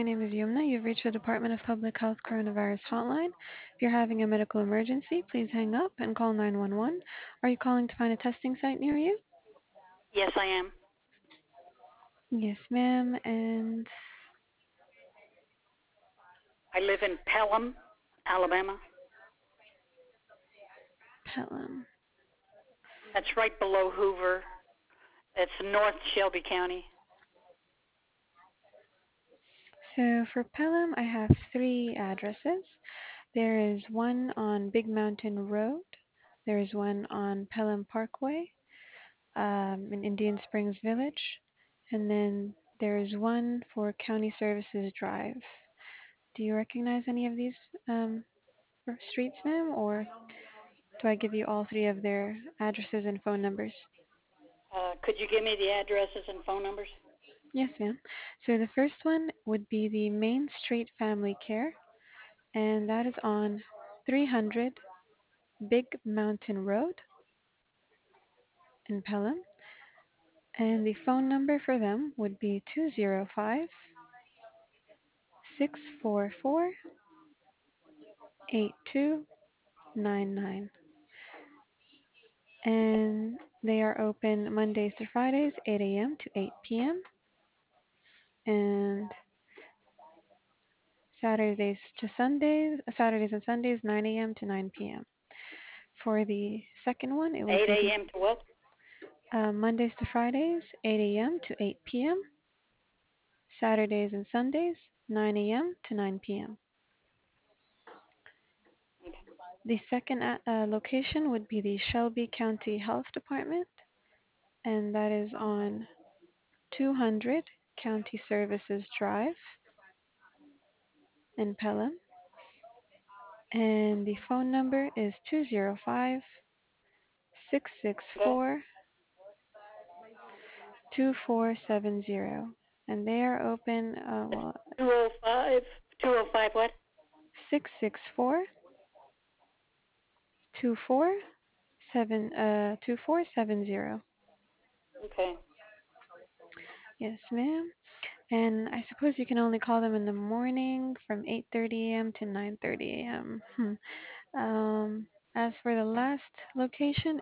My name is Yumna. You've reached the Department of Public Health Coronavirus Hotline. If you're having a medical emergency, please hang up and call 911. Are you calling to find a testing site near you? Yes, I am. Yes, ma'am. And I live in Pelham, Alabama. Pelham. That's right below Hoover. It's North Shelby County. So for Pelham, I have three addresses. There is one on Big Mountain Road. There is one on Pelham Parkway in Indian Springs Village. And then there is one for County Services Drive. Do you recognize any of these streets, ma'am, or do I give you all three of their addresses and phone numbers? Could you give me the addresses and phone numbers? Yes, ma'am. So the first one would be the Main Street Family Care, and that is on 300 Big Mountain Road in Pelham. And the phone number for them would be 205 644 8299. And they are open Mondays to Fridays, 8 a.m. to 8 p.m. and Saturdays and Sundays, 9 a.m. to 9 p.m. For the second one, it would 8 be the a.m. to what? Mondays to Fridays, 8 a.m. to 8 p.m. Saturdays and Sundays, 9 a.m. to 9 p.m. Okay. The second location would be the Shelby County Health Department, and that is on 200 County Services Drive in Pelham. And the phone number is 205 Okay. 664 2470. And they are open, That's 205. 205 what? 664 2470. Okay. Yes, ma'am. And I suppose you can only call them in the morning from 8:30 a.m. to 9:30 a.m. As for the last location,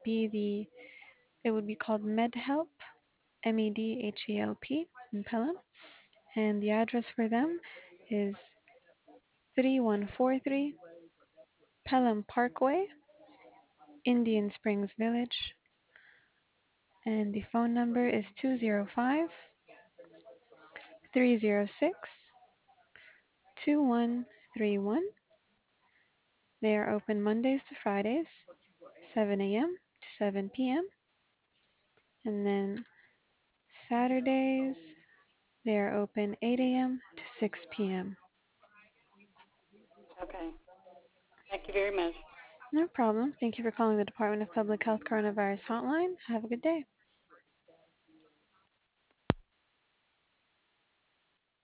it would be called MedHelp, MEDHELP in Pelham, and the address for them is 3143 Pelham Parkway, Indian Springs Village, and the phone number is 205 306 2131. They are open Mondays to Fridays, 7 a.m. to 7 p.m. And then Saturdays, they are open 8 a.m. to 6 p.m. Okay. Thank you very much. No problem. Thank you for calling the Department of Public Health Coronavirus Hotline. Have a good day.